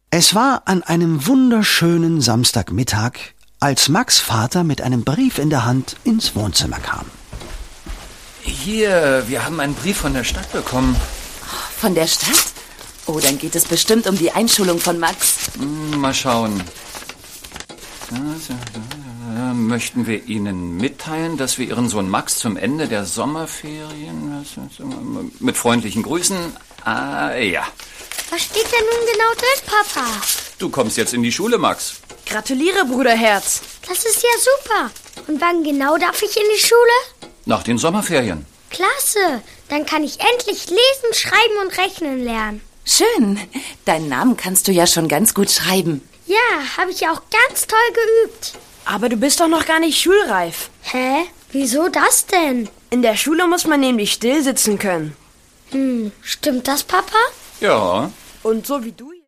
Es war an einem wunderschönen Samstagmittag, als Max' Vater mit einem Brief in der Hand ins Wohnzimmer kam. Hier, wir haben einen Brief von der Stadt bekommen. Von der Stadt? Oh, dann geht es bestimmt um die Einschulung von Max. Mal schauen. Möchten wir Ihnen mitteilen, dass wir Ihren Sohn Max zum Ende der Sommerferien... Mit freundlichen Grüßen. Ja. Was steht denn nun genau drin, Papa? Du kommst jetzt in die Schule, Max. Gratuliere, Bruderherz. Das ist ja super. Und wann genau darf ich in die Schule? Nach den Sommerferien. Klasse. Dann kann ich endlich lesen, schreiben und rechnen lernen. Schön. Deinen Namen kannst du ja schon ganz gut schreiben. Ja, habe ich auch ganz toll geübt. Aber du bist doch noch gar nicht schulreif. Hä? Wieso das denn? In der Schule muss man nämlich still sitzen können. Stimmt das, Papa? Ja. Und so wie du...